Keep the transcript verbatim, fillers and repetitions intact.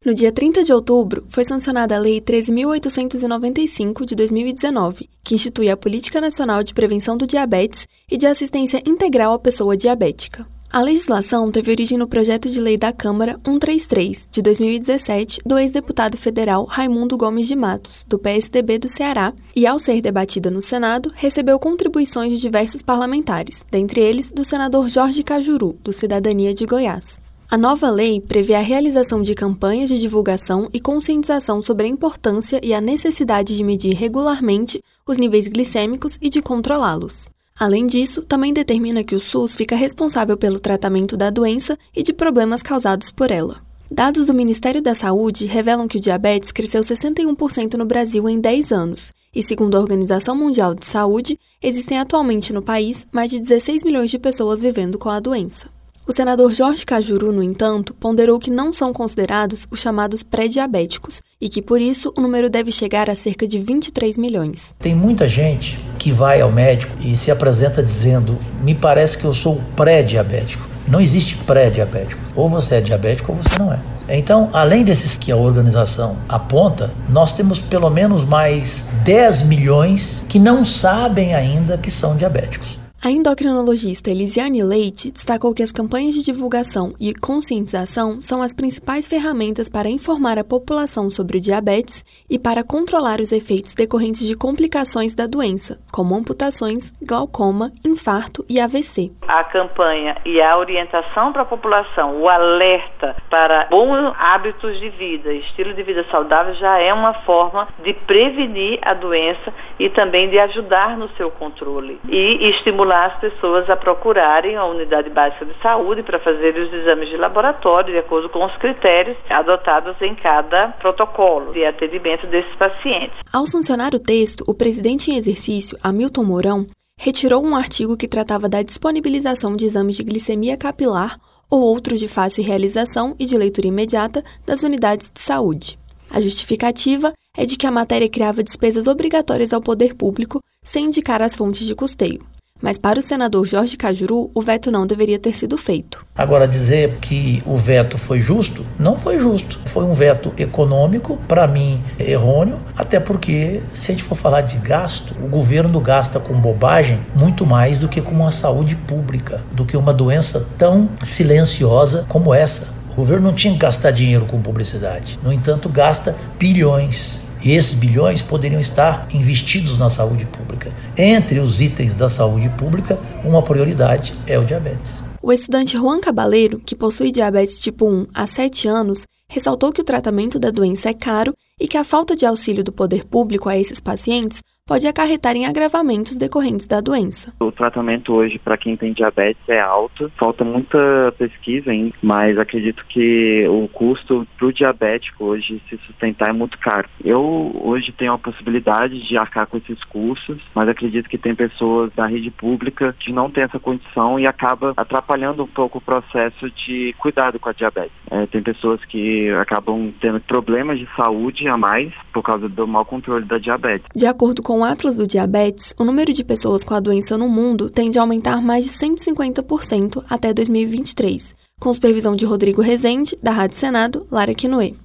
No dia trinta de outubro, foi sancionada a Lei treze mil oitocentos e noventa e cinco, de dois mil e dezenove, que institui a Política Nacional de Prevenção do Diabetes e de Assistência Integral à Pessoa Diabética. A legislação teve origem no projeto de lei da Câmara cento e trinta e três, de dois mil e dezessete, do ex-deputado federal Raimundo Gomes de Matos, do P S D B do Ceará, e ao ser debatida no Senado, recebeu contribuições de diversos parlamentares, dentre eles do senador Jorge Cajuru, do Cidadania de Goiás. A nova lei prevê a realização de campanhas de divulgação e conscientização sobre a importância e a necessidade de medir regularmente os níveis glicêmicos e de controlá-los. Além disso, também determina que o SUS fica responsável pelo tratamento da doença e de problemas causados por ela. Dados do Ministério da Saúde revelam que o diabetes cresceu sessenta e um por cento no Brasil em dez anos, e segundo a Organização Mundial de Saúde, existem atualmente no país mais de dezesseis milhões de pessoas vivendo com a doença. O senador Jorge Cajuru, no entanto, ponderou que não são considerados os chamados pré-diabéticos e que, por isso, o número deve chegar a cerca de vinte e três milhões. Tem muita gente que vai ao médico e se apresenta dizendo: me parece que eu sou pré-diabético. Não existe pré-diabético. Ou você é diabético ou você não é. Então, além desses que a organização aponta, nós temos pelo menos mais dez milhões que não sabem ainda que são diabéticos. A endocrinologista Elisiane Leite destacou que as campanhas de divulgação e conscientização são as principais ferramentas para informar a população sobre o diabetes e para controlar os efeitos decorrentes de complicações da doença, como amputações, glaucoma, infarto e A V C. A campanha e a orientação para a população, o alerta para bons hábitos de vida, estilo de vida saudável, já é uma forma de prevenir a doença e também de ajudar no seu controle e estimular as pessoas a procurarem a unidade básica de saúde para fazer os exames de laboratório de acordo com os critérios adotados em cada protocolo de atendimento desses pacientes. Ao sancionar o texto, o presidente em exercício, Hamilton Mourão, retirou um artigo que tratava da disponibilização de exames de glicemia capilar ou outros de fácil realização e de leitura imediata das unidades de saúde. A justificativa é de que a matéria criava despesas obrigatórias ao poder público sem indicar as fontes de custeio. Mas para o senador Jorge Cajuru, o veto não deveria ter sido feito. Agora, dizer que o veto foi justo, não foi justo. Foi um veto econômico, para mim, errôneo, até porque, se a gente for falar de gasto, o governo gasta com bobagem muito mais do que com uma saúde pública, do que uma doença tão silenciosa como essa. O governo não tinha que gastar dinheiro com publicidade. No entanto, gasta bilhões. E esses bilhões poderiam estar investidos na saúde pública. Entre os itens da saúde pública, uma prioridade é o diabetes. O estudante Juan Cabaleiro, que possui diabetes tipo um há sete anos, ressaltou que o tratamento da doença é caro e que a falta de auxílio do poder público a esses pacientes pode acarretar em agravamentos decorrentes da doença. O tratamento hoje para quem tem diabetes é alto, falta muita pesquisa ainda, mas acredito que o custo para o diabético hoje se sustentar é muito caro. Eu hoje tenho a possibilidade de arcar com esses custos, mas acredito que tem pessoas da rede pública que não tem essa condição e acaba atrapalhando um pouco o processo de cuidado com a diabetes. É, tem pessoas que acabam tendo problemas de saúde a mais por causa do mau controle da diabetes. De acordo com o Atlas do Diabetes, o número de pessoas com a doença no mundo tende a aumentar mais de cento e cinquenta por cento até dois mil e vinte e três, com supervisão de Rodrigo Rezende, da Rádio Senado, Lara Quinoé.